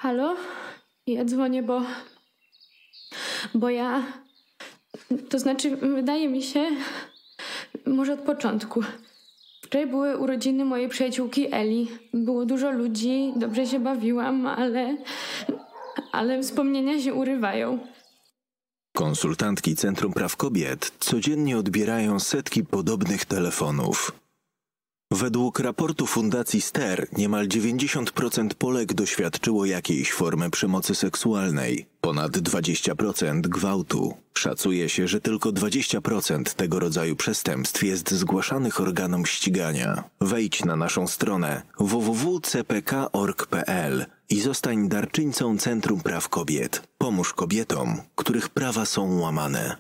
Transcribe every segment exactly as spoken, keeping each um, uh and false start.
Halo? Ja dzwonię, bo... Bo ja... To znaczy, wydaje mi się... Może od początku. Wczoraj były urodziny mojej przyjaciółki Eli. Było dużo ludzi, dobrze się bawiłam, ale... Ale wspomnienia się urywają. Konsultantki Centrum Praw Kobiet codziennie odbierają setki podobnych telefonów. Według raportu Fundacji Ster niemal dziewięćdziesiąt procent Polek doświadczyło jakiejś formy przemocy seksualnej, ponad dwadzieścia procent gwałtu. Szacuje się, że tylko dwadzieścia procent tego rodzaju przestępstw jest zgłaszanych organom ścigania. Wejdź na naszą stronę w w w kropka c p k kropka org kropka p l i zostań darczyńcą Centrum Praw Kobiet. Pomóż kobietom, których prawa są łamane.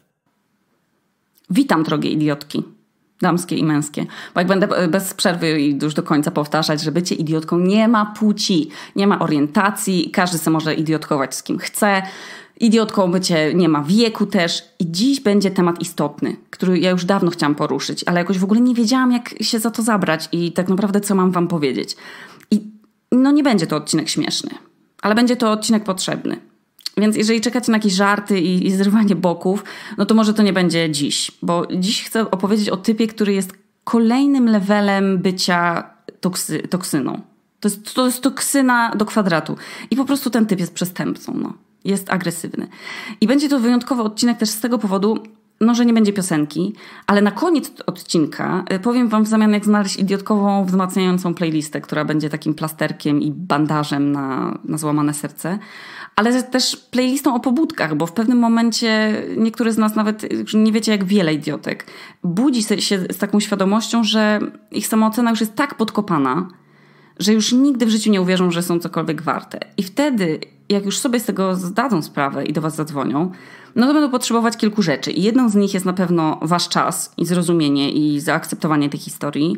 Witam, drogie idiotki. Damskie i męskie. Bo jak będę bez przerwy i już do końca powtarzać, że bycie idiotką nie ma płci, nie ma orientacji, każdy sobie może idiotkować z kim chce. Idiotką bycie nie ma wieku też. I dziś będzie temat istotny, który ja już dawno chciałam poruszyć, ale jakoś w ogóle nie wiedziałam, jak się za to zabrać i tak naprawdę co mam wam powiedzieć. I no nie będzie to odcinek śmieszny, ale będzie to odcinek potrzebny. Więc jeżeli czekacie na jakieś żarty i, i zrywanie boków, no to może to nie będzie dziś. Bo dziś chcę opowiedzieć o typie, który jest kolejnym levelem bycia toksy, toksyną. To jest, to jest toksyna do kwadratu. I po prostu ten typ jest przestępcą. No. Jest agresywny. I będzie to wyjątkowy odcinek też z tego powodu, no, że nie będzie piosenki, ale na koniec odcinka powiem wam w zamian, jak znaleźć idiotkową, wzmacniającą playlistę, która będzie takim plasterkiem i bandażem na, na złamane serce. Ale też playlistą o pobudkach, bo w pewnym momencie niektórzy z nas nawet nie wiecie, jak wiele idiotek budzi się z taką świadomością, że ich samoocena już jest tak podkopana, że już nigdy w życiu nie uwierzą, że są cokolwiek warte. I wtedy, jak już sobie z tego zdadzą sprawę i do was zadzwonią, no to będą potrzebować kilku rzeczy. I jedną z nich jest na pewno wasz czas i zrozumienie i zaakceptowanie tej historii.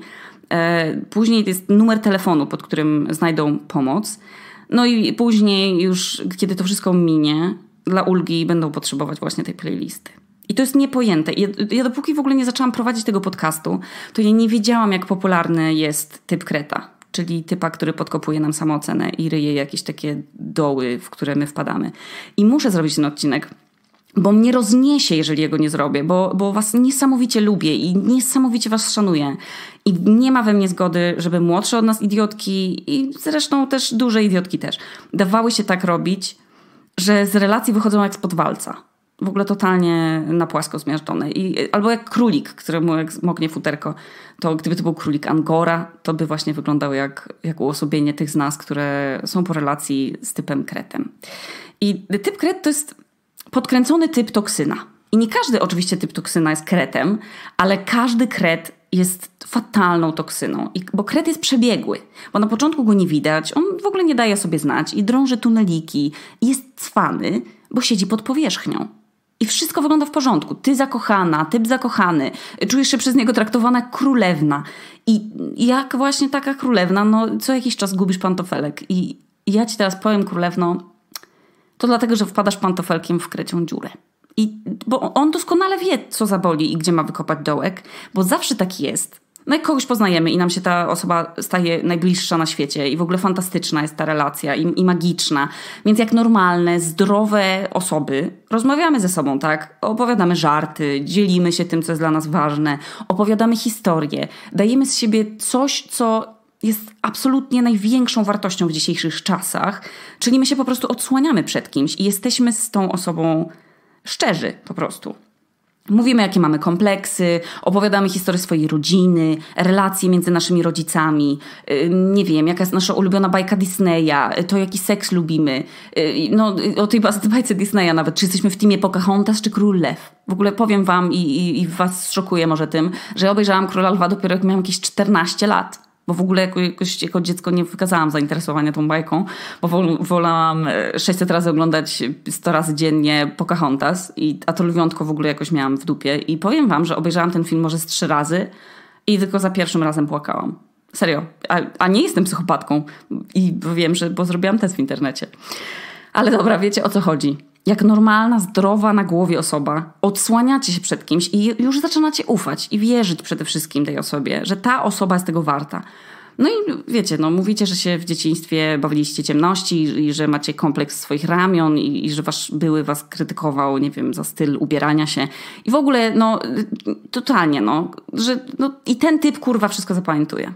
Później jest numer telefonu, pod którym znajdą pomoc. No i później już, kiedy to wszystko minie, dla ulgi będą potrzebować właśnie tej playlisty. I to jest niepojęte. Ja, ja dopóki w ogóle nie zaczęłam prowadzić tego podcastu, to ja nie wiedziałam, jak popularny jest typ kreta. Czyli typa, który podkopuje nam samoocenę i ryje jakieś takie doły, w które my wpadamy. I muszę zrobić ten odcinek, bo mnie rozniesie, jeżeli jego nie zrobię, bo, bo was niesamowicie lubię i niesamowicie was szanuję. I nie ma we mnie zgody, żeby młodsze od nas idiotki i zresztą też duże idiotki też dawały się tak robić, że z relacji wychodzą jak spod walca. W ogóle totalnie na płasko zmiażdżone. I, albo jak królik, któremu jak moknie futerko, to gdyby to był królik Angora, to by właśnie wyglądał jak, jak uosobienie tych z nas, które są po relacji z typem kretem. I typ kret to jest podkręcony typ toksyna. I nie każdy oczywiście typ toksyna jest kretem, ale każdy kret jest fatalną toksyną. I, bo kret jest przebiegły, bo na początku go nie widać, on w ogóle nie daje sobie znać i drąży tuneliki i jest cwany, bo siedzi pod powierzchnią. I wszystko wygląda w porządku. Ty zakochana, typ zakochany, czujesz się przez niego traktowana jak królewna. I jak właśnie taka królewna, no co jakiś czas gubisz pantofelek. I ja ci teraz powiem, królewno, to dlatego, że wpadasz pantofelkiem w krecią dziurę. I, bo on doskonale wie, co zaboli i gdzie ma wykopać dołek, bo zawsze tak jest. No jak kogoś poznajemy i nam się ta osoba staje najbliższa na świecie i w ogóle fantastyczna jest ta relacja i, i magiczna. Więc jak normalne, zdrowe osoby rozmawiamy ze sobą, tak? Opowiadamy żarty, dzielimy się tym, co jest dla nas ważne, opowiadamy historię, dajemy z siebie coś, co jest absolutnie największą wartością w dzisiejszych czasach, czyli my się po prostu odsłaniamy przed kimś i jesteśmy z tą osobą szczerzy po prostu. Mówimy, jakie mamy kompleksy, opowiadamy historię swojej rodziny, relacje między naszymi rodzicami, nie wiem, jaka jest nasza ulubiona bajka Disneya, to jaki seks lubimy, no o tej bajce Disneya nawet, czy jesteśmy w teamie Pocahontas czy Król Lew. W ogóle powiem wam i, i, i was szokuję może tym, że ja obejrzałam Króla Lwa dopiero jak miałam jakieś czternaście lat. Bo w ogóle jako, jakoś, jako dziecko nie wykazałam zainteresowania tą bajką, bo wolałam sześćset razy oglądać sto razy dziennie Pocahontas, i, a to lwiątko w ogóle jakoś miałam w dupie. I powiem wam, że obejrzałam ten film może z trzy razy i tylko za pierwszym razem płakałam. Serio. A, a nie jestem psychopatką. I wiem, że bo zrobiłam test w internecie. Ale dobra, wiecie, o co chodzi. Jak normalna, zdrowa na głowie osoba odsłaniacie się przed kimś i już zaczynacie ufać i wierzyć przede wszystkim tej osobie, że ta osoba jest tego warta. No i wiecie, no mówicie, że się w dzieciństwie bawiliście ciemności i, i że macie kompleks swoich ramion i, i że wasz były was krytykował, nie wiem, za styl ubierania się. I w ogóle, no, totalnie, no, że no, i ten typ, kurwa, wszystko zapamiętuje.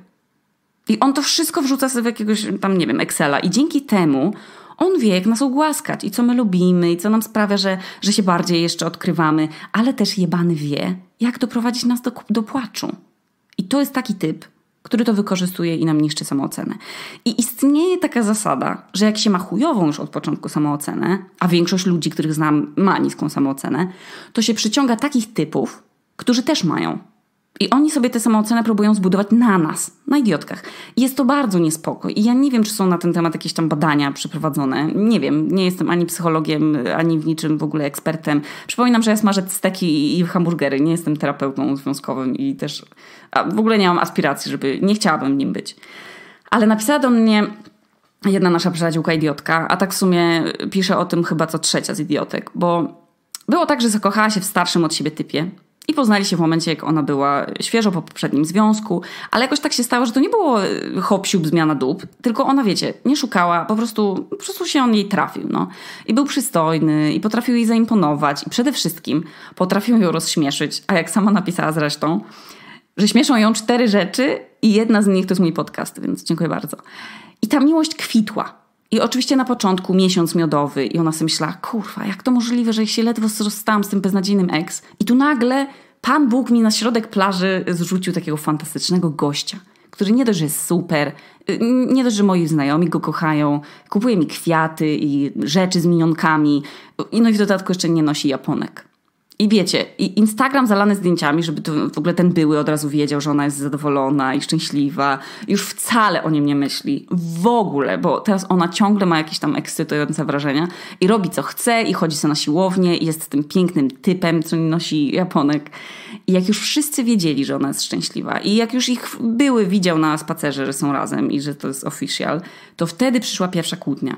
I on to wszystko wrzuca sobie w jakiegoś tam, nie wiem, Excela. I dzięki temu on wie, jak nas ugłaskać i co my lubimy i co nam sprawia, że, że się bardziej jeszcze odkrywamy. Ale też jebany wie, jak doprowadzić nas do, do płaczu. I to jest taki typ, który to wykorzystuje i nam niszczy samoocenę. I istnieje taka zasada, że jak się ma chujową już od początku samoocenę, a większość ludzi, których znam, ma niską samoocenę, to się przyciąga takich typów, którzy też mają. I oni sobie tę samoocenę próbują zbudować na nas, na idiotkach. I jest to bardzo niespoko. I ja nie wiem, czy są na ten temat jakieś tam badania przeprowadzone. Nie wiem, nie jestem ani psychologiem, ani w niczym w ogóle ekspertem. Przypominam, że ja smażę steki i hamburgery. Nie jestem terapeutą związkowym i też a w ogóle nie mam aspiracji, żeby... Nie chciałabym nim być. Ale napisała do mnie jedna nasza przyjaciółka idiotka, a tak w sumie pisze o tym chyba co trzecia z idiotek, bo było tak, że zakochała się w starszym od siebie typie. I poznali się w momencie, jak ona była świeżo po poprzednim związku, ale jakoś tak się stało, że to nie było hop, siup, zmiana dup, tylko ona, wiecie, nie szukała, po prostu, po prostu się on jej trafił, no. I był przystojny, i potrafił jej zaimponować, i przede wszystkim potrafił ją rozśmieszyć, a jak sama napisała zresztą, że śmieszą ją cztery rzeczy i jedna z nich to jest mój podcast, więc dziękuję bardzo. I ta miłość kwitła. I oczywiście na początku miesiąc miodowy i ona sobie myślała, kurwa, jak to możliwe, że się ledwo rozstałam z tym beznadziejnym ex. I tu nagle Pan Bóg mi na środek plaży zrzucił takiego fantastycznego gościa, który nie dość, że jest super, nie dość, że moi znajomi go kochają, kupuje mi kwiaty i rzeczy z minionkami, no i w dodatku jeszcze nie nosi japonek. I wiecie, i Instagram zalany zdjęciami, żeby to w ogóle ten były od razu wiedział, że ona jest zadowolona i szczęśliwa. Już wcale o nim nie myśli. W ogóle, bo teraz ona ciągle ma jakieś tam ekscytujące wrażenia i robi co chce i chodzi sobie na siłownię i jest tym pięknym typem, co nie nosi japonek. I jak już wszyscy wiedzieli, że ona jest szczęśliwa i jak już ich były widział na spacerze, że są razem i że to jest official, to wtedy przyszła pierwsza kłótnia.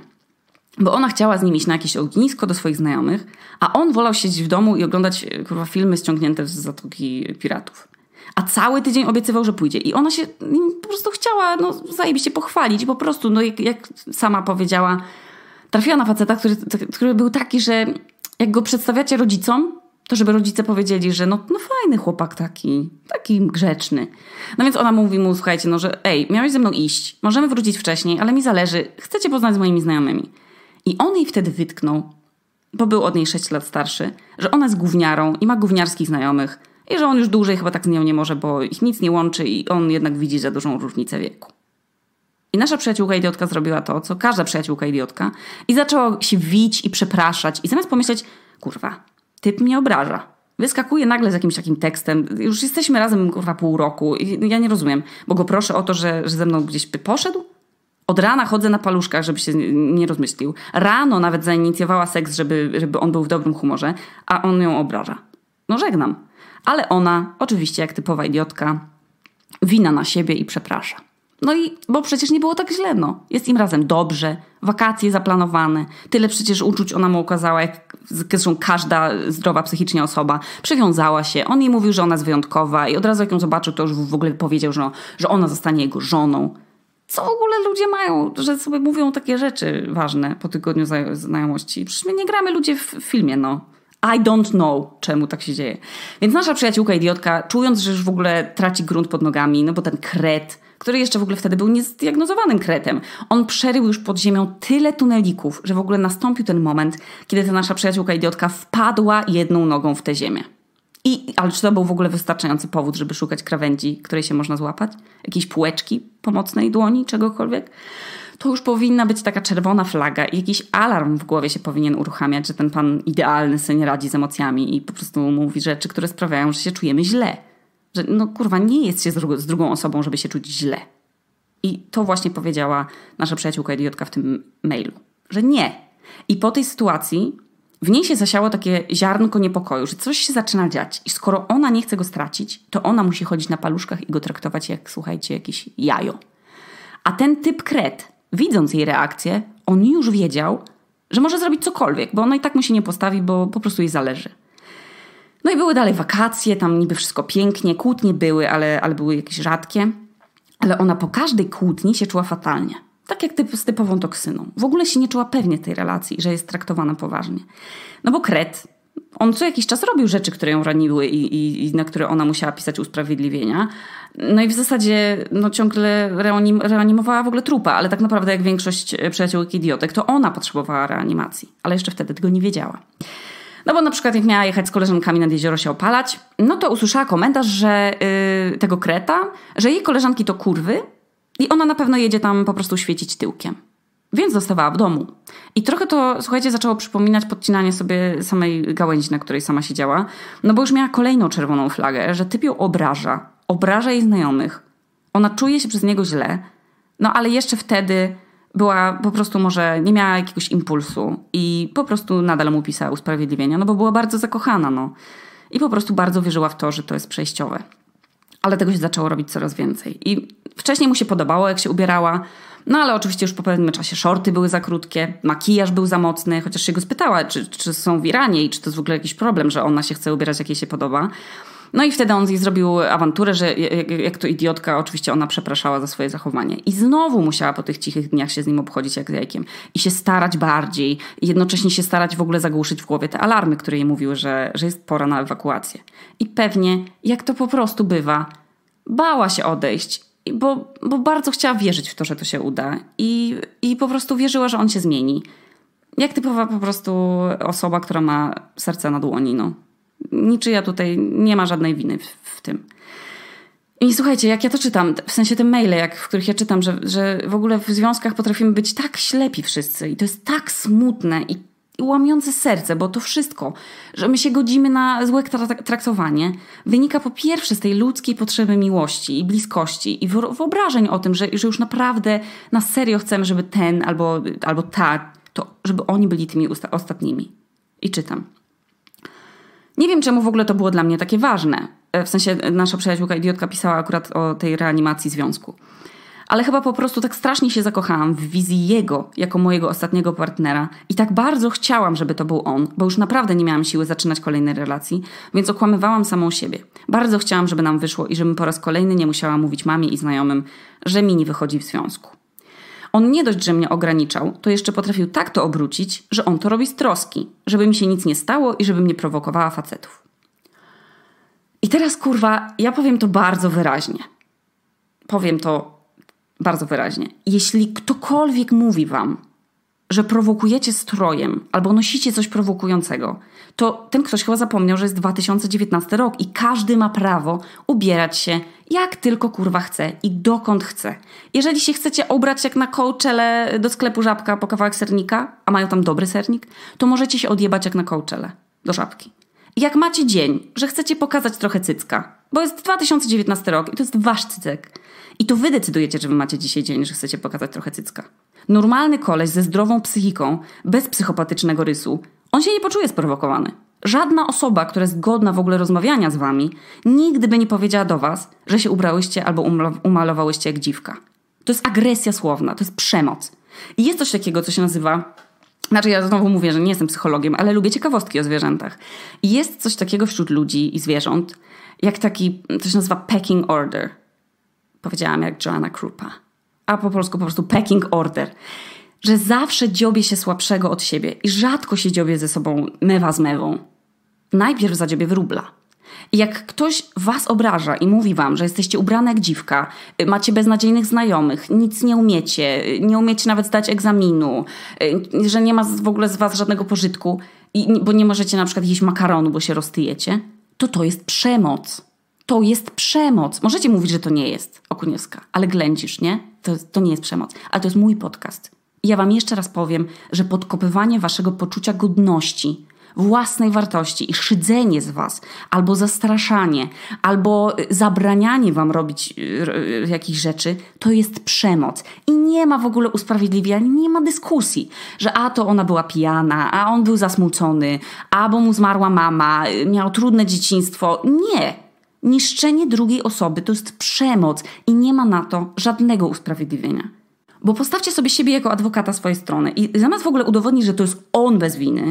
Bo ona chciała z nim iść na jakieś ognisko do swoich znajomych, a on wolał siedzieć w domu i oglądać kurwa, filmy ściągnięte z Zatoki Piratów. A cały tydzień obiecywał, że pójdzie. I ona się po prostu chciała no, zajebiście pochwalić. I po prostu, no, jak, jak sama powiedziała, trafiła na faceta, który, który był taki, że jak go przedstawiacie rodzicom, to żeby rodzice powiedzieli, że no, no fajny chłopak taki, taki grzeczny. No więc ona mówi mu, słuchajcie, no że ej, miałeś ze mną iść, możemy wrócić wcześniej, ale mi zależy, chcę cię poznać z moimi znajomymi. I on jej wtedy wytknął, bo był od niej sześć lat starszy, że ona jest gówniarą i ma gówniarskich znajomych i że on już dłużej chyba tak z nią nie może, bo ich nic nie łączy i on jednak widzi za dużą różnicę wieku. I nasza przyjaciółka idiotka zrobiła to, co każda przyjaciółka idiotka i zaczęła się wić i przepraszać i zamiast pomyśleć, kurwa, typ mnie obraża. Wyskakuje nagle z jakimś takim tekstem, już jesteśmy razem kurwa pół roku i ja nie rozumiem, bo go proszę o to, że, że ze mną gdzieś by poszedł. Od rana chodzę na paluszkach, żeby się nie rozmyślił. Rano nawet zainicjowała seks, żeby, żeby on był w dobrym humorze, a on ją obraża. No żegnam. Ale ona, oczywiście jak typowa idiotka, wina na siebie i przeprasza. No i, bo przecież nie było tak źle, no. Jest im razem dobrze, wakacje zaplanowane. Tyle przecież uczuć ona mu okazała, jak zresztą każda zdrowa psychicznie osoba. Przywiązała się. On jej mówił, że ona jest wyjątkowa i od razu jak ją zobaczył, to już w ogóle powiedział, że, że ona zostanie jego żoną. Co w ogóle ludzie mają, że sobie mówią takie rzeczy ważne po tygodniu znajomości? Przecież my nie gramy ludzie w filmie, no. I don't know, czemu tak się dzieje. Więc nasza przyjaciółka idiotka, czując, że już w ogóle traci grunt pod nogami, no bo ten kret, który jeszcze w ogóle wtedy był niezdiagnozowanym kretem, on przerył już pod ziemią tyle tunelików, że w ogóle nastąpił ten moment, kiedy ta nasza przyjaciółka idiotka wpadła jedną nogą w tę ziemię. I, ale czy to był w ogóle wystarczający powód, żeby szukać krawędzi, której się można złapać? Jakiejś półeczki pomocnej dłoni, czegokolwiek? To już powinna być taka czerwona flaga i jakiś alarm w głowie się powinien uruchamiać, że ten pan idealny sobie nie radzi z emocjami i po prostu mówi rzeczy, które sprawiają, że się czujemy źle. Że no kurwa, nie jest się z, drugą, z drugą osobą, żeby się czuć źle. I to właśnie powiedziała nasza przyjaciółka idiotka w tym mailu. Że nie. I po tej sytuacji w niej się zasiało takie ziarnko niepokoju, że coś się zaczyna dziać. I skoro ona nie chce go stracić, to ona musi chodzić na paluszkach i go traktować jak, słuchajcie, jakieś jajo. A ten typ kret, widząc jej reakcję, on już wiedział, że może zrobić cokolwiek, bo ona i tak mu się nie postawi, bo po prostu jej zależy. No i były dalej wakacje, tam niby wszystko pięknie, kłótnie były, ale, ale były jakieś rzadkie. ale ona po każdej kłótni się czuła fatalnie. Tak jak typ, z typową toksyną. W ogóle się nie czuła pewnie tej relacji, że jest traktowana poważnie. No bo kret, on co jakiś czas robił rzeczy, które ją raniły i, i, i na które ona musiała pisać usprawiedliwienia. No i w zasadzie no, ciągle reanim, reanimowała w ogóle trupa, ale tak naprawdę jak większość przyjaciółek idiotek, to ona potrzebowała reanimacji. Ale jeszcze wtedy tego nie wiedziała. No bo na przykład jak miała jechać z koleżankami nad jezioro się opalać, no to usłyszała komentarz, że yy, tego kreta, że jej koleżanki to kurwy i ona na pewno jedzie tam po prostu świecić tyłkiem. Więc zostawała w domu. I trochę to, słuchajcie, zaczęło przypominać podcinanie sobie samej gałęzi, na której sama siedziała. No bo już miała kolejną czerwoną flagę, że typ ją obraża. Obraża jej znajomych. Ona czuje się przez niego źle. No ale jeszcze wtedy była po prostu może, nie miała jakiegoś impulsu. I po prostu nadal mu pisała usprawiedliwienia. No bo była bardzo zakochana, no. I po prostu bardzo wierzyła w to, że to jest przejściowe. Ale tego się zaczęło robić coraz więcej. I wcześniej mu się podobało, jak się ubierała. No ale oczywiście już po pewnym czasie shorty były za krótkie, makijaż był za mocny, chociaż się go spytała, czy, czy są w Iranie i czy to jest w ogóle jakiś problem, że ona się chce ubierać, jak jej się podoba. No i wtedy on jej zrobił awanturę, że jak, jak to idiotka, oczywiście ona przepraszała za swoje zachowanie. I znowu musiała po tych cichych dniach się z nim obchodzić jak z jajkiem. I się starać bardziej. I jednocześnie się starać w ogóle zagłuszyć w głowie te alarmy, które jej mówiły, że, że jest pora na ewakuację. I pewnie, jak to po prostu bywa, bała się odejść. Bo, bo bardzo chciała wierzyć w to, że to się uda. I, I po prostu wierzyła, że on się zmieni. Jak typowa po prostu osoba, która ma serce na dłoni. No. Niczyja tutaj nie ma żadnej winy w, w tym. I słuchajcie, jak ja to czytam, w sensie te maile, jak, w których ja czytam, że, że w ogóle w związkach potrafimy być tak ślepi wszyscy. I to jest tak smutne i I łamiące serce, bo to wszystko, że my się godzimy na złe traktowanie, wynika po pierwsze z tej ludzkiej potrzeby miłości i bliskości i wyobrażeń o tym, że, że już naprawdę na serio chcemy, żeby ten albo, albo ta, to żeby oni byli tymi usta- ostatnimi. I czytam. Nie wiem, czemu w ogóle to było dla mnie takie ważne. W sensie nasza przyjaciółka idiotka pisała akurat o tej reanimacji związku. Ale chyba po prostu tak strasznie się zakochałam w wizji jego jako mojego ostatniego partnera i tak bardzo chciałam, żeby to był on, bo już naprawdę nie miałam siły zaczynać kolejnej relacji, więc okłamywałam samą siebie. Bardzo chciałam, żeby nam wyszło i żebym po raz kolejny nie musiała mówić mamie i znajomym, że mi nie wychodzi w związku. On nie dość, że mnie ograniczał, to jeszcze potrafił tak to obrócić, że on to robi z troski, żeby mi się nic nie stało i żebym nie prowokowała facetów. I teraz, kurwa, ja powiem to bardzo wyraźnie. Powiem to bardzo wyraźnie. Jeśli ktokolwiek mówi wam, że prowokujecie strojem albo nosicie coś prowokującego, to ten ktoś chyba zapomniał, że jest dwa tysiące dziewiętnasty rok i każdy ma prawo ubierać się jak tylko kurwa chce i dokąd chce. Jeżeli się chcecie ubrać jak na Coachellę do sklepu Żabka po kawałek sernika, a mają tam dobry sernik, to możecie się odjebać jak na Coachellę do Żabki. I jak macie dzień, że chcecie pokazać trochę cycka, bo jest dwa tysiące dziewiętnasty rok i to jest wasz cycek, i to wy decydujecie, że wy macie dzisiaj dzień, że chcecie pokazać trochę cycka. Normalny koleś ze zdrową psychiką, bez psychopatycznego rysu, on się nie poczuje sprowokowany. Żadna osoba, która jest godna w ogóle rozmawiania z wami, nigdy by nie powiedziała do was, że się ubrałyście albo umalowałyście jak dziwka. To jest agresja słowna, to jest przemoc. I jest coś takiego, co się nazywa... Znaczy ja znowu mówię, że nie jestem psychologiem, ale lubię ciekawostki o zwierzętach. I jest coś takiego wśród ludzi i zwierząt, jak taki, to się nazywa pecking order. Powiedziałam jak Joanna Krupa. A po polsku po prostu pecking order. Że zawsze dziobie się słabszego od siebie i rzadko się dziobie ze sobą mewa z mewą. Najpierw zadziobie wróbla. I jak ktoś was obraża i mówi wam, że jesteście ubrane jak dziwka, macie beznadziejnych znajomych, nic nie umiecie, nie umiecie nawet zdać egzaminu, że nie ma w ogóle z was żadnego pożytku, i, bo nie możecie na przykład jeść makaronu, bo się roztyjecie, to to jest przemoc. To jest przemoc. Możecie mówić, że to nie jest, Okuniewska, ale ględzisz, nie? To, to nie jest przemoc. Ale to jest mój podcast. I ja wam jeszcze raz powiem, że podkopywanie waszego poczucia godności, własnej wartości i szydzenie z was, albo zastraszanie, albo zabranianie wam robić jakichś rzeczy, to jest przemoc. I nie ma w ogóle usprawiedliwiania, nie ma dyskusji, że a to ona była pijana, a on był zasmucony, a bo mu zmarła mama, miał trudne dzieciństwo. Nie. Niszczenie drugiej osoby to jest przemoc i nie ma na to żadnego usprawiedliwienia. Bo postawcie sobie siebie jako adwokata swojej strony i zamiast w ogóle udowodnić, że to jest on bez winy,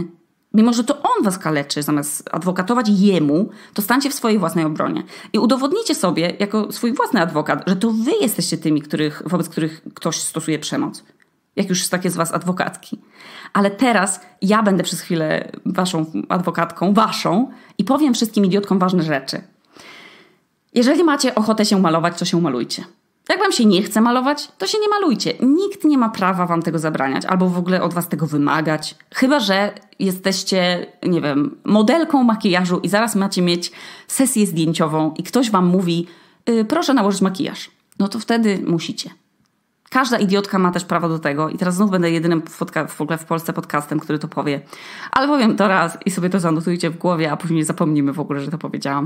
Mimo że to on was kaleczy, zamiast adwokatować jemu, to stańcie w swojej własnej obronie. I udowodnijcie sobie, jako swój własny adwokat, że to wy jesteście tymi, których, wobec których ktoś stosuje przemoc. Jak już takie z was adwokatki. Ale teraz ja będę przez chwilę waszą adwokatką, waszą i powiem wszystkim idiotkom ważne rzeczy. Jeżeli macie ochotę się malować, to się malujcie. Jak wam się nie chce malować, to się nie malujcie. Nikt nie ma prawa wam tego zabraniać albo w ogóle od was tego wymagać. Chyba że jesteście, nie wiem, modelką makijażu i zaraz macie mieć sesję zdjęciową i ktoś wam mówi, yy, proszę nałożyć makijaż. No to wtedy musicie. Każda idiotka ma też prawo do tego i teraz znów będę jedynym podca- w ogóle w Polsce podcastem, który to powie. Ale powiem to raz i sobie to zanotujcie w głowie, a później zapomnimy w ogóle, że to powiedziałam.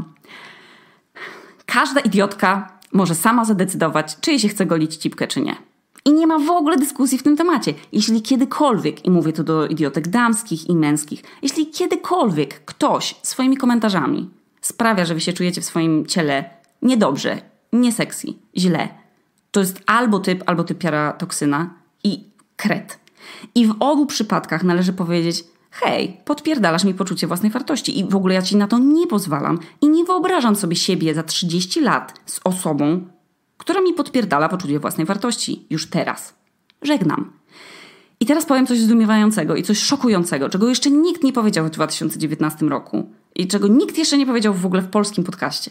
Każda idiotka może sama zadecydować, czy jej się chce golić cipkę, czy nie. I nie ma w ogóle dyskusji w tym temacie. Jeśli kiedykolwiek, i mówię to do idiotek damskich i męskich, jeśli kiedykolwiek ktoś swoimi komentarzami sprawia, że wy się czujecie w swoim ciele niedobrze, nie sexy, źle, to jest albo typ, albo typiara toksyna i kret. I w obu przypadkach należy powiedzieć, hej, podpierdalasz mi poczucie własnej wartości i w ogóle ja ci na to nie pozwalam i nie wyobrażam sobie siebie za trzydzieści lat z osobą, która mi podpierdala poczucie własnej wartości już teraz. Żegnam. I teraz powiem coś zdumiewającego i coś szokującego, czego jeszcze nikt nie powiedział w dwa tysiące dziewiętnastym roku i czego nikt jeszcze nie powiedział w ogóle w polskim podcaście.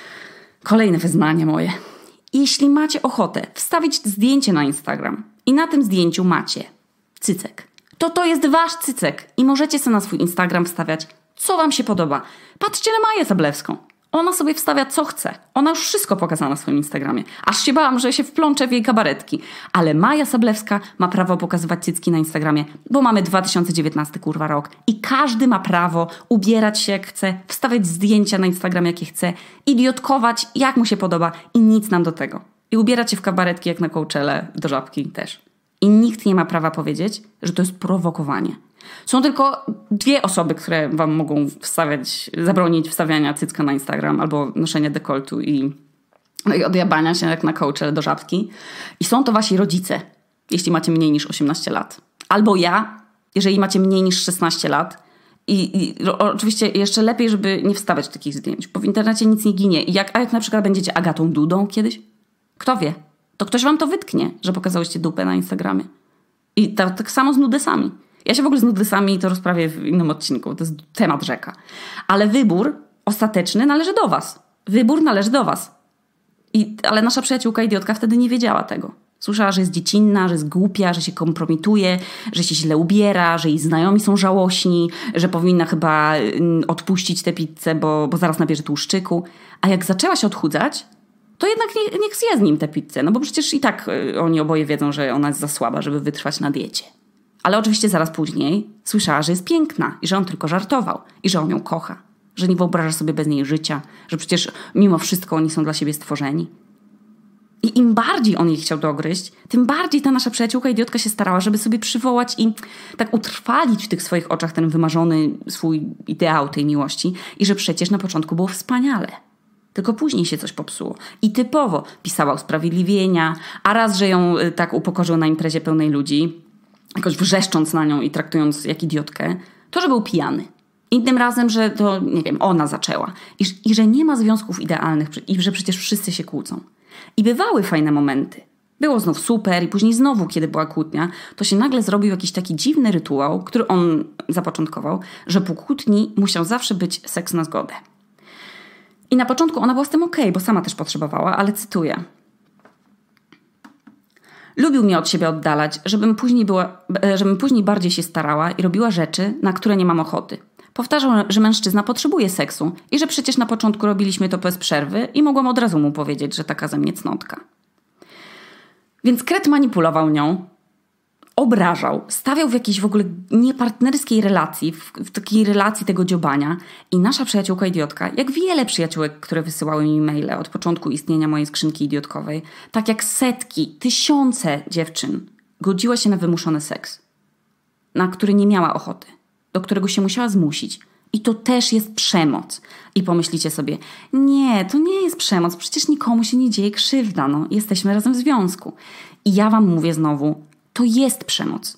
Kolejne wyznanie moje. Jeśli macie ochotę wstawić zdjęcie na Instagram i na tym zdjęciu macie cycek, to to jest wasz cycek i możecie sobie na swój Instagram wstawiać, co wam się podoba. Patrzcie na Maję Zablewską. Ona sobie wstawia, co chce. Ona już wszystko pokazała na swoim Instagramie. Aż się bałam, że się wplączę w jej kabaretki. Ale Maja Sablewska ma prawo pokazywać cycki na Instagramie, bo mamy dwa tysiące dziewiętnasty kurwa rok. I każdy ma prawo ubierać się jak chce, wstawiać zdjęcia na Instagram jakie chce, idiotkować jak mu się podoba i nic nam do tego. I ubierać się w kabaretki jak na Coachelle, do żabki też. I nikt nie ma prawa powiedzieć, że to jest prowokowanie. Są tylko dwie osoby, które wam mogą wstawiać, zabronić wstawiania cycka na Instagram albo noszenia dekoltu i, no i odjabania się jak na Coachelle do żabki. I są to wasi rodzice, jeśli macie mniej niż osiemnaście lat. Albo ja, jeżeli macie mniej niż szesnaście lat. I, i oczywiście jeszcze lepiej, żeby nie wstawiać takich zdjęć, bo w internecie nic nie ginie. I jak, a jak na przykład będziecie Agatą Dudą kiedyś? Kto wie? To ktoś wam to wytknie, że pokazałyście dupę na Instagramie. I tak, tak samo z nudesami. Ja się w ogóle z nudesami to rozprawię w innym odcinku. To jest temat rzeka. Ale wybór ostateczny należy do was. Wybór należy do was. I, ale nasza przyjaciółka idiotka wtedy nie wiedziała tego. Słyszała, że jest dziecinna, że jest głupia, że się kompromituje, że się źle ubiera, że jej znajomi są żałośni, że powinna chyba odpuścić tę pizzę, bo, bo zaraz nabierze tłuszczyku. A jak zaczęła się odchudzać, to jednak nie, niech zje z nim tę pizzę. No bo przecież i tak y, oni oboje wiedzą, że ona jest za słaba, żeby wytrwać na diecie. Ale oczywiście zaraz później słyszała, że jest piękna i że on tylko żartował i że on ją kocha, że nie wyobraża sobie bez niej życia, że przecież mimo wszystko oni są dla siebie stworzeni. I im bardziej on jej chciał dogryźć, tym bardziej ta nasza przyjaciółka idiotka się starała, żeby sobie przywołać i tak utrwalić w tych swoich oczach ten wymarzony swój ideał tej miłości i że przecież na początku było wspaniale. Tylko później się coś popsuło. I typowo pisała usprawiedliwienia, a raz, że ją tak upokorzył na imprezie pełnej ludzi, jakoś wrzeszcząc na nią i traktując jak idiotkę, to, że był pijany. Innym razem, że to, nie wiem, ona zaczęła. I, i że nie ma związków idealnych i że przecież wszyscy się kłócą. I bywały fajne momenty. Było znów super i później znowu, kiedy była kłótnia, to się nagle zrobił jakiś taki dziwny rytuał, który on zapoczątkował, że po kłótni musiał zawsze być seks na zgodę. I na początku ona była z tym okej, bo sama też potrzebowała, ale cytuję. Lubił mnie od siebie oddalać, żebym później, była, żebym później bardziej się starała i robiła rzeczy, na które nie mam ochoty. Powtarzał, że mężczyzna potrzebuje seksu i że przecież na początku robiliśmy to bez przerwy i mogłam od razu mu powiedzieć, że taka ze mnie cnotka. Więc kret manipulował nią, obrażał, stawiał w jakiejś w ogóle niepartnerskiej relacji, w, w takiej relacji tego dziobania i nasza przyjaciółka idiotka, jak wiele przyjaciółek, które wysyłały mi maile od początku istnienia mojej skrzynki idiotkowej, tak jak setki, tysiące dziewczyn godziła się na wymuszony seks, na który nie miała ochoty, do którego się musiała zmusić. I to też jest przemoc. I pomyślicie sobie, nie, to nie jest przemoc, przecież nikomu się nie dzieje krzywda, no, jesteśmy razem w związku. I ja wam mówię znowu, to jest przemoc.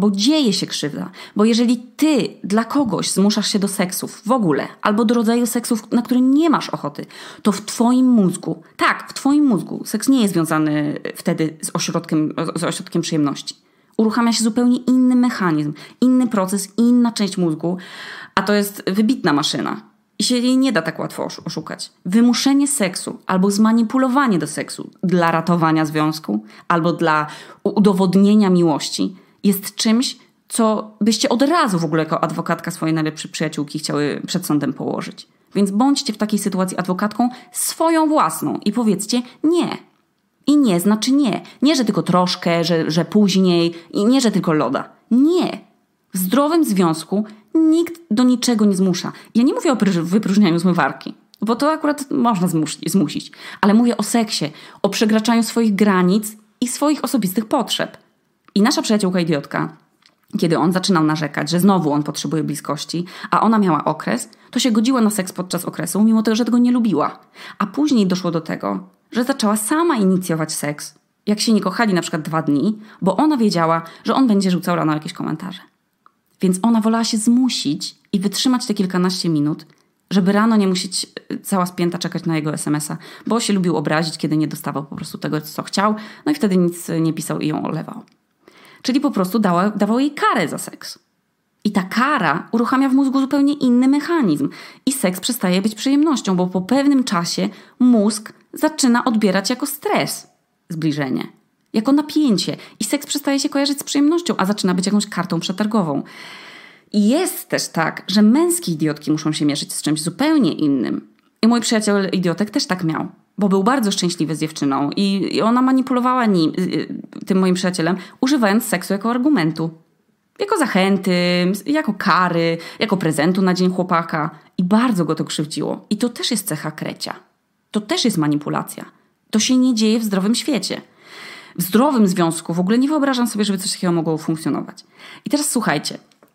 Bo dzieje się krzywda. Bo jeżeli ty dla kogoś zmuszasz się do seksów w ogóle, albo do rodzaju seksów, na który nie masz ochoty, to w twoim mózgu, tak, w twoim mózgu, seks nie jest związany wtedy z ośrodkiem, z ośrodkiem przyjemności. Uruchamia się zupełnie inny mechanizm, inny proces, inna część mózgu, a to jest wybitna maszyna. I się jej nie da tak łatwo oszukać. Wymuszenie seksu albo zmanipulowanie do seksu dla ratowania związku albo dla udowodnienia miłości jest czymś, co byście od razu w ogóle jako adwokatka swojej najlepszej przyjaciółki chciały przed sądem położyć. Więc bądźcie w takiej sytuacji adwokatką swoją własną i powiedzcie nie. I nie znaczy nie. Nie, że tylko troszkę, że, że później i nie, że tylko loda. Nie. W zdrowym związku nikt do niczego nie zmusza. Ja nie mówię o wypróżnianiu zmywarki, bo to akurat można zmusić, zmusić. Ale mówię o seksie, o przekraczaniu swoich granic i swoich osobistych potrzeb. I nasza przyjaciółka idiotka, kiedy on zaczynał narzekać, że znowu on potrzebuje bliskości, a ona miała okres, to się godziła na seks podczas okresu, mimo tego, że tego nie lubiła. A później doszło do tego, że zaczęła sama inicjować seks, jak się nie kochali na przykład dwa dni, bo ona wiedziała, że on będzie rzucał rano jakieś komentarze. Więc ona wolała się zmusić i wytrzymać te kilkanaście minut, żeby rano nie musieć cała spięta czekać na jego es em es a, bo się lubił obrazić, kiedy nie dostawał po prostu tego, co chciał, no i wtedy nic nie pisał i ją olewał. Czyli po prostu dała, dawał jej karę za seks. I ta kara uruchamia w mózgu zupełnie inny mechanizm i seks przestaje być przyjemnością, bo po pewnym czasie mózg zaczyna odbierać jako stres zbliżenie, jako napięcie i seks przestaje się kojarzyć z przyjemnością, a zaczyna być jakąś kartą przetargową. I jest też tak, że męskie idiotki muszą się mierzyć z czymś zupełnie innym. I mój przyjaciel idiotek też tak miał, bo był bardzo szczęśliwy z dziewczyną i, i ona manipulowała nim, tym moim przyjacielem, używając seksu jako argumentu. Jako zachęty, jako kary, jako prezentu na dzień chłopaka. I bardzo go to krzywdziło. I to też jest cecha krecia. To też jest manipulacja. To się nie dzieje w zdrowym świecie. W zdrowym związku w ogóle nie wyobrażam sobie, żeby coś takiego mogło funkcjonować. I teraz słuchajcie.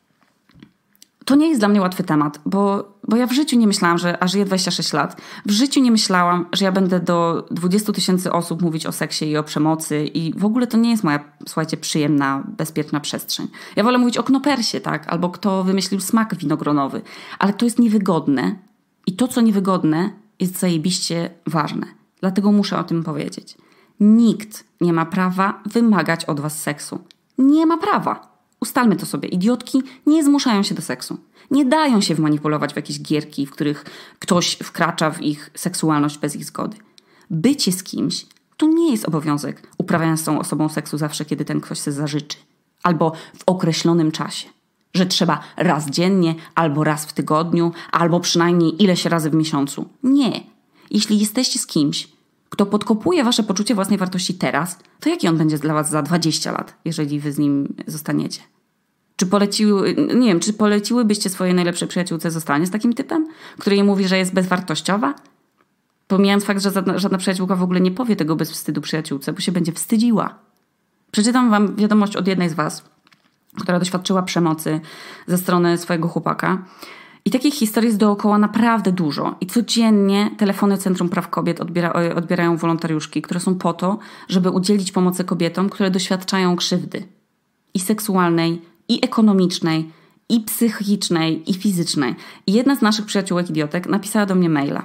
To nie jest dla mnie łatwy temat, bo, bo ja w życiu nie myślałam, że a żyję dwadzieścia sześć lat. W życiu nie myślałam, że ja będę do dwudziestu tysięcy osób mówić o seksie i o przemocy i w ogóle to nie jest moja, słuchajcie, przyjemna, bezpieczna przestrzeń. Ja wolę mówić o knopersie, tak? Albo kto wymyślił smak winogronowy. Ale to jest niewygodne i to, co niewygodne, jest zajebiście ważne. Dlatego muszę o tym powiedzieć. Nikt nie ma prawa wymagać od was seksu. Nie ma prawa. Ustalmy to sobie. Idiotki nie zmuszają się do seksu. Nie dają się wmanipulować w jakieś gierki, w których ktoś wkracza w ich seksualność bez ich zgody. Bycie z kimś to nie jest obowiązek uprawiania z tą osobą seksu zawsze, kiedy ten ktoś sobie zażyczy. Albo w określonym czasie. Że trzeba raz dziennie, albo raz w tygodniu, albo przynajmniej ileś razy w miesiącu. Nie. Jeśli jesteście z kimś, kto podkopuje wasze poczucie własnej wartości teraz, to jaki on będzie dla was za dwadzieścia lat, jeżeli wy z nim zostaniecie? Czy poleciły, nie wiem, czy poleciłybyście swojej najlepszej przyjaciółce zostanie z takim typem, który jej mówi, że jest bezwartościowa? Pomijając fakt, że żadna, żadna przyjaciółka w ogóle nie powie tego bez wstydu przyjaciółce, bo się będzie wstydziła. Przeczytam wam wiadomość od jednej z was, która doświadczyła przemocy ze strony swojego chłopaka. I takich historii jest dookoła naprawdę dużo. I codziennie telefony Centrum Praw Kobiet odbiera, odbierają wolontariuszki, które są po to, żeby udzielić pomocy kobietom, które doświadczają krzywdy. I seksualnej, i ekonomicznej, i psychicznej, i fizycznej. I jedna z naszych przyjaciółek idiotek napisała do mnie maila.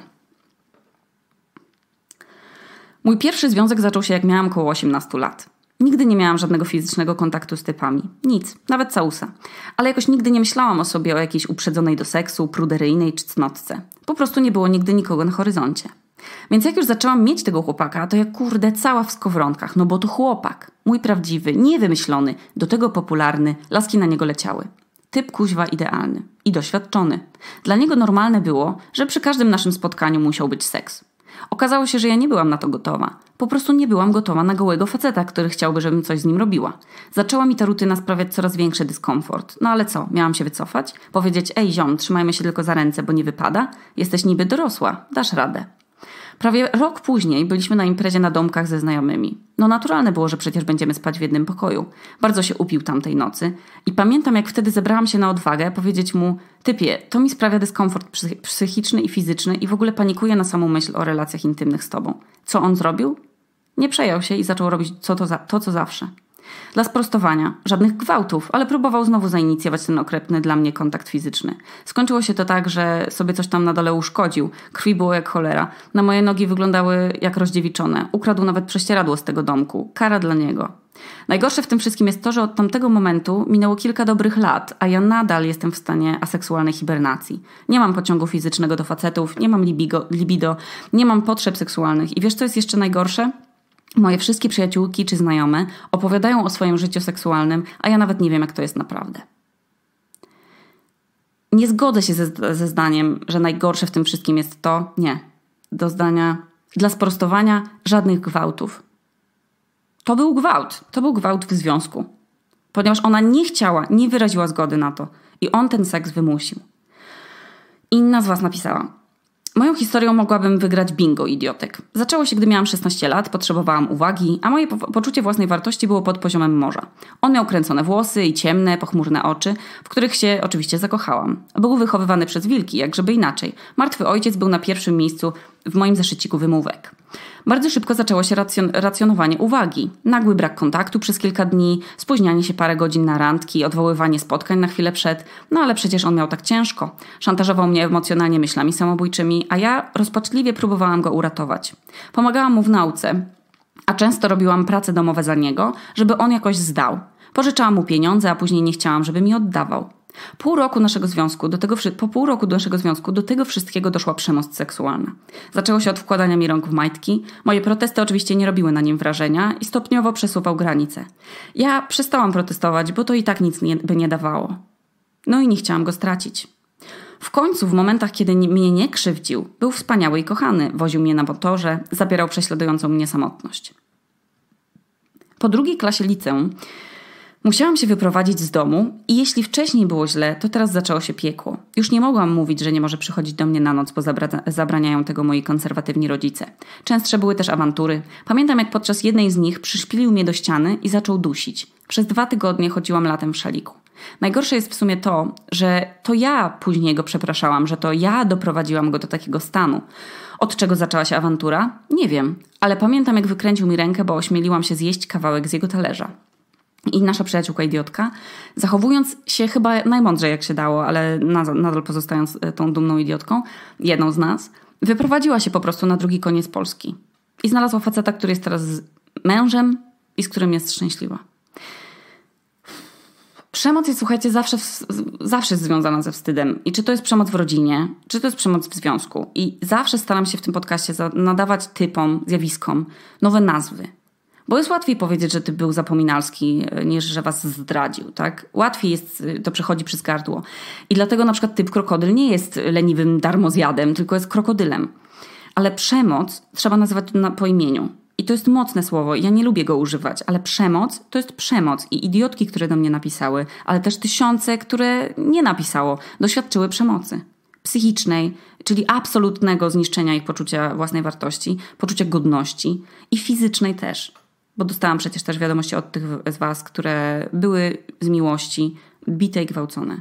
Mój pierwszy związek zaczął się, jak miałam około osiemnastu lat. Nigdy nie miałam żadnego fizycznego kontaktu z typami. Nic, nawet całusa. Ale jakoś nigdy nie myślałam o sobie o jakiejś uprzedzonej do seksu, pruderyjnej czy cnotce. Po prostu nie było nigdy nikogo na horyzoncie. Więc jak już zaczęłam mieć tego chłopaka, to ja kurde cała w skowronkach, no bo to chłopak. Mój prawdziwy, niewymyślony, do tego popularny, laski na niego leciały. Typ kuźwa idealny i doświadczony. Dla niego normalne było, że przy każdym naszym spotkaniu musiał być seks. Okazało się, że ja nie byłam na to gotowa. Po prostu nie byłam gotowa na gołego faceta, który chciałby, żebym coś z nim robiła. Zaczęła mi ta rutyna sprawiać coraz większy dyskomfort. No ale co, miałam się wycofać? Powiedzieć, ej ziom, trzymajmy się tylko za ręce, bo nie wypada? Jesteś niby dorosła, dasz radę. Prawie rok później byliśmy na imprezie na domkach ze znajomymi. No naturalne było, że przecież będziemy spać w jednym pokoju. Bardzo się upił tamtej nocy i pamiętam, jak wtedy zebrałam się na odwagę powiedzieć mu: typie, to mi sprawia dyskomfort psychiczny i fizyczny i w ogóle panikuję na samą myśl o relacjach intymnych z tobą. Co on zrobił? Nie przejął się i zaczął robić co to, za, to co zawsze. Dla sprostowania, żadnych gwałtów, ale próbował znowu zainicjować ten okropny dla mnie kontakt fizyczny. Skończyło się to tak, że sobie coś tam na dole uszkodził. Krwi było jak cholera. Na moje nogi wyglądały jak rozdziewiczone. Ukradł nawet prześcieradło z tego domku. Kara dla niego. Najgorsze w tym wszystkim jest to, że od tamtego momentu minęło kilka dobrych lat, a ja nadal jestem w stanie aseksualnej hibernacji. Nie mam pociągu fizycznego do facetów, nie mam libigo, libido, nie mam potrzeb seksualnych. I wiesz, co jest jeszcze najgorsze? Moje wszystkie przyjaciółki czy znajome opowiadają o swoim życiu seksualnym, a ja nawet nie wiem, jak to jest naprawdę. Nie zgodzę się ze, ze zdaniem, że najgorsze w tym wszystkim jest to, nie, do zdania, dla sprostowania żadnych gwałtów. To był gwałt, to był gwałt w związku, ponieważ ona nie chciała, nie wyraziła zgody na to i on ten seks wymusił. Inna z was napisała: moją historią mogłabym wygrać bingo idiotek. Zaczęło się, gdy miałam szesnaście lat, potrzebowałam uwagi, a moje po- poczucie własnej wartości było pod poziomem morza. On miał kręcone włosy i ciemne, pochmurne oczy, w których się oczywiście zakochałam. Był wychowywany przez wilki, jak żeby inaczej. Martwy ojciec był na pierwszym miejscu w moim zeszyciku wymówek. Bardzo szybko zaczęło się racjon- racjonowanie uwagi. Nagły brak kontaktu przez kilka dni, spóźnianie się parę godzin na randki, odwoływanie spotkań na chwilę przed. No ale przecież on miał tak ciężko. Szantażował mnie emocjonalnie myślami samobójczymi, a ja rozpaczliwie próbowałam go uratować. Pomagałam mu w nauce, a często robiłam prace domowe za niego, żeby on jakoś zdał. Pożyczałam mu pieniądze, a później nie chciałam, żeby mi oddawał. Pół roku naszego związku, do tego, po pół roku do naszego związku do tego wszystkiego doszła przemoc seksualna. Zaczęło się od wkładania mi rąk w majtki. Moje protesty oczywiście nie robiły na nim wrażenia i stopniowo przesuwał granice. Ja przestałam protestować, bo to i tak nic nie, by nie dawało. No i nie chciałam go stracić. W końcu, w momentach, kiedy mnie nie krzywdził, był wspaniały i kochany. Woził mnie na motorze, zabierał prześladującą mnie samotność. Po drugiej klasie liceum musiałam się wyprowadzić z domu i jeśli wcześniej było źle, to teraz zaczęło się piekło. Już nie mogłam mówić, że nie może przychodzić do mnie na noc, bo zabra- zabraniają tego moi konserwatywni rodzice. Częstsze były też awantury. Pamiętam, jak podczas jednej z nich przyszpilił mnie do ściany i zaczął dusić. Przez dwa tygodnie chodziłam latem w szaliku. Najgorsze jest w sumie to, że to ja później go przepraszałam, że to ja doprowadziłam go do takiego stanu. Od czego zaczęła się awantura? Nie wiem, ale pamiętam, jak wykręcił mi rękę, bo ośmieliłam się zjeść kawałek z jego talerza. I nasza przyjaciółka idiotka, zachowując się chyba najmądrzej jak się dało, ale nadal pozostając tą dumną idiotką, jedną z nas, wyprowadziła się po prostu na drugi koniec Polski. I znalazła faceta, który jest teraz mężem i z którym jest szczęśliwa. Przemoc jest, słuchajcie, zawsze, zawsze jest związana ze wstydem. I czy to jest przemoc w rodzinie, czy to jest przemoc w związku. I zawsze staram się w tym podcaście nadawać typom, zjawiskom nowe nazwy. Bo jest łatwiej powiedzieć, że typ był zapominalski, niż że was zdradził, tak? Łatwiej jest, to przechodzi przez gardło. I dlatego na przykład typ krokodyl nie jest leniwym darmozjadem, tylko jest krokodylem. Ale przemoc trzeba nazywać na, po imieniu. I to jest mocne słowo, ja nie lubię go używać, ale przemoc to jest przemoc. I idiotki, które do mnie napisały, ale też tysiące, które nie napisało, doświadczyły przemocy psychicznej, czyli absolutnego zniszczenia ich poczucia własnej wartości, poczucia godności i fizycznej też. Bo dostałam przecież też wiadomości od tych z was, które były z miłości bite i gwałcone.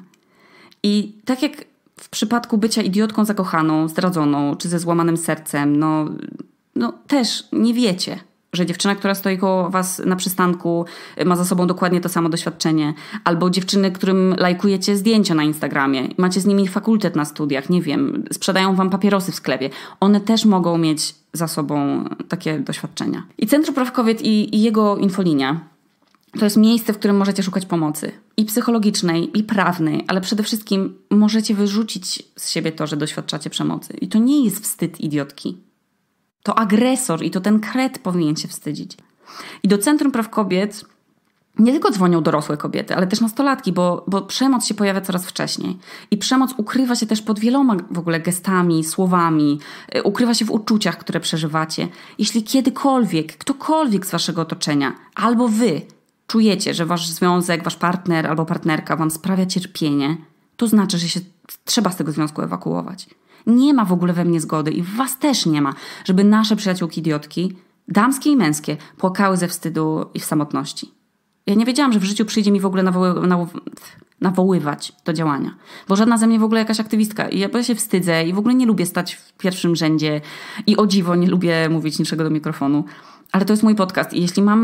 I tak jak w przypadku bycia idiotką zakochaną, zdradzoną, czy ze złamanym sercem, no, no też nie wiecie, że dziewczyna, która stoi koło was na przystanku, ma za sobą dokładnie to samo doświadczenie. Albo dziewczyny, którym lajkujecie zdjęcia na Instagramie i macie z nimi fakultet na studiach, nie wiem, sprzedają wam papierosy w sklepie. One też mogą mieć za sobą takie doświadczenia. I Centrum Praw Kobiet i, i jego infolinia to jest miejsce, w którym możecie szukać pomocy. I psychologicznej, i prawnej, ale przede wszystkim możecie wyrzucić z siebie to, że doświadczacie przemocy. I to nie jest wstyd idiotki. To agresor i to ten kret powinien się wstydzić. I do Centrum Praw Kobiet nie tylko dzwonią dorosłe kobiety, ale też nastolatki, bo, bo przemoc się pojawia coraz wcześniej. I przemoc ukrywa się też pod wieloma w ogóle gestami, słowami, ukrywa się w uczuciach, które przeżywacie. Jeśli kiedykolwiek, ktokolwiek z waszego otoczenia, albo wy czujecie, że wasz związek, wasz partner albo partnerka wam sprawia cierpienie, to znaczy, że się trzeba z tego związku ewakuować. Nie ma w ogóle we mnie zgody i w was też nie ma, żeby nasze przyjaciółki idiotki, damskie i męskie, płakały ze wstydu i w samotności. Ja nie wiedziałam, że w życiu przyjdzie mi w ogóle nawoły, nawoły, nawoływać do działania. Bo żadna ze mnie w ogóle jakaś aktywistka. I ja się wstydzę i w ogóle nie lubię stać w pierwszym rzędzie. I o dziwo nie lubię mówić niczego do mikrofonu. Ale to jest mój podcast i jeśli mam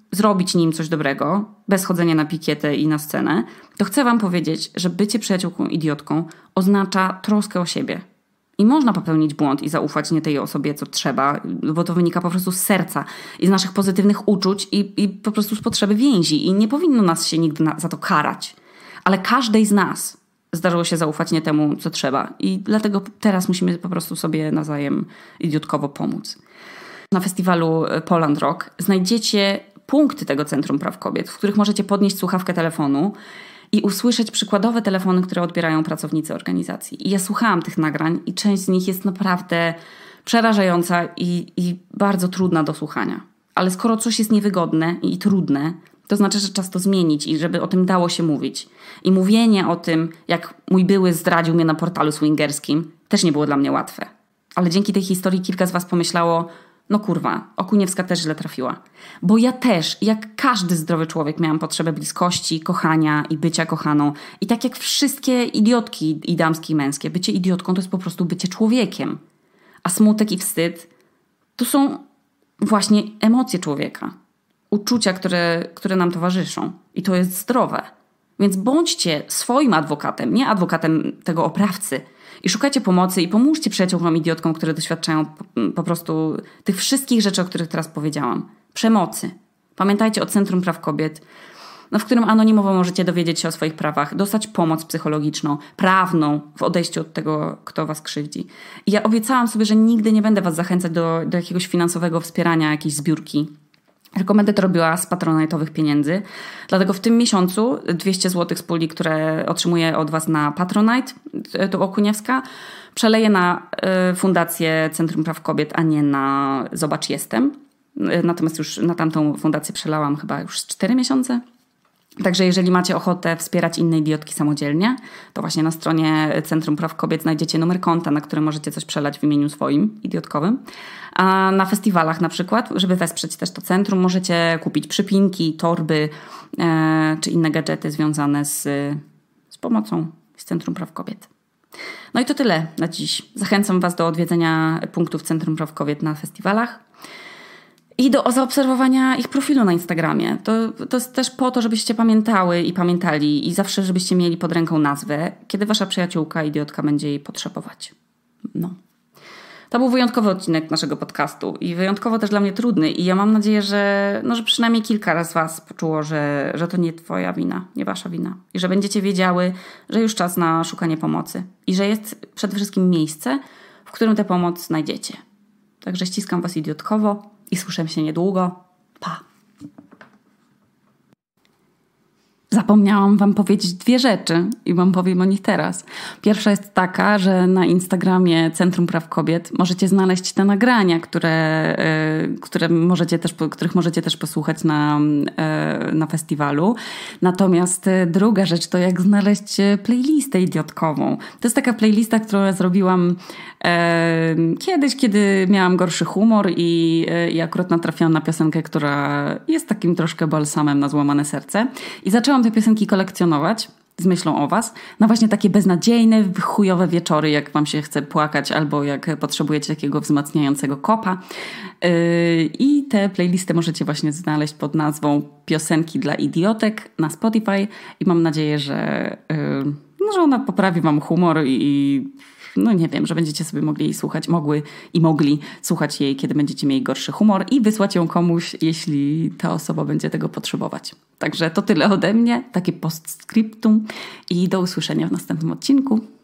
zrobić nim coś dobrego, bez chodzenia na pikietę i na scenę, to chcę wam powiedzieć, że bycie przyjaciółką idiotką oznacza troskę o siebie. I można popełnić błąd i zaufać nie tej osobie, co trzeba, bo to wynika po prostu z serca i z naszych pozytywnych uczuć i, i po prostu z potrzeby więzi. I nie powinno nas się nigdy na, za to karać. Ale każdej z nas zdarzyło się zaufać nie temu, co trzeba. I dlatego teraz musimy po prostu sobie nawzajem idiotkowo pomóc. Na festiwalu Poland Rock znajdziecie punkty tego Centrum Praw Kobiet, w których możecie podnieść słuchawkę telefonu i usłyszeć przykładowe telefony, które odbierają pracownicy organizacji. I ja słuchałam tych nagrań i część z nich jest naprawdę przerażająca i, i bardzo trudna do słuchania. Ale skoro coś jest niewygodne i trudne, to znaczy, że czas to zmienić i żeby o tym dało się mówić. I mówienie o tym, jak mój były zdradził mnie na portalu swingerskim, też nie było dla mnie łatwe. Ale dzięki tej historii kilka z was pomyślało, no kurwa, Okuniewska też źle trafiła. Bo ja też, jak każdy zdrowy człowiek, miałam potrzebę bliskości, kochania i bycia kochaną. I tak jak wszystkie idiotki i damskie i męskie, bycie idiotką to jest po prostu bycie człowiekiem. A smutek i wstyd to są właśnie emocje człowieka. Uczucia, które, które nam towarzyszą. I to jest zdrowe. Więc bądźcie swoim adwokatem, nie adwokatem tego oprawcy. I szukajcie pomocy i pomóżcie przyjaciółkom idiotkom, które doświadczają po, po prostu tych wszystkich rzeczy, o których teraz powiedziałam. Przemocy. Pamiętajcie o Centrum Praw Kobiet, no, w którym anonimowo możecie dowiedzieć się o swoich prawach, dostać pomoc psychologiczną, prawną w odejściu od tego, kto was krzywdzi. I ja obiecałam sobie, że nigdy nie będę was zachęcać do, do jakiegoś finansowego wspierania jakiejś zbiórki. Tylko będę to robiła z patronajtowych pieniędzy. Dlatego w tym miesiącu dwieście złotych z puli, które otrzymuję od was na Patronite, to Okuniewska, przeleję na Fundację Centrum Praw Kobiet, a nie na Zobacz Jestem. Natomiast już na tamtą fundację przelałam chyba już cztery miesiące. Także jeżeli macie ochotę wspierać inne idiotki samodzielnie, to właśnie na stronie Centrum Praw Kobiet znajdziecie numer konta, na który możecie coś przelać w imieniu swoim, idiotkowym. A na festiwalach na przykład, żeby wesprzeć też to centrum, możecie kupić przypinki, torby e, czy inne gadżety związane z, z pomocą z Centrum Praw Kobiet. No i to tyle na dziś. Zachęcam was do odwiedzenia punktów Centrum Praw Kobiet na festiwalach. I do zaobserwowania ich profilu na Instagramie. To, to jest też po to, żebyście pamiętały i pamiętali i zawsze, żebyście mieli pod ręką nazwę, kiedy wasza przyjaciółka, idiotka będzie jej potrzebować. No. To był wyjątkowy odcinek naszego podcastu i wyjątkowo też dla mnie trudny i ja mam nadzieję, że, no, że przynajmniej kilka razy was poczuło, że, że to nie twoja wina, nie wasza wina i że będziecie wiedziały, że już czas na szukanie pomocy i że jest przede wszystkim miejsce, w którym tę pomoc znajdziecie. Także ściskam was idiotkowo i słyszymy się niedługo. Pa! Zapomniałam wam powiedzieć dwie rzeczy i wam powiem o nich teraz. Pierwsza jest taka, że na Instagramie Centrum Praw Kobiet możecie znaleźć te nagrania, które, które możecie też, których możecie też posłuchać na, na festiwalu. Natomiast druga rzecz to jak znaleźć playlistę idiotkową. To jest taka playlista, którą ja zrobiłam e, kiedyś, kiedy miałam gorszy humor i, i akurat natrafiłam na piosenkę, która jest takim troszkę balsamem na złamane serce. I zaczęłam te piosenki kolekcjonować z myślą o was na właśnie takie beznadziejne, chujowe wieczory, jak wam się chce płakać albo jak potrzebujecie takiego wzmacniającego kopa. Yy, I te playlisty możecie właśnie znaleźć pod nazwą Piosenki dla idiotek na Spotify i mam nadzieję, że, yy, no, że ona poprawi wam humor i, i no nie wiem, że będziecie sobie mogli jej słuchać, mogły i mogli słuchać jej, kiedy będziecie mieli gorszy humor i wysłać ją komuś, jeśli ta osoba będzie tego potrzebować. Także to tyle ode mnie, takie postscriptum i do usłyszenia w następnym odcinku.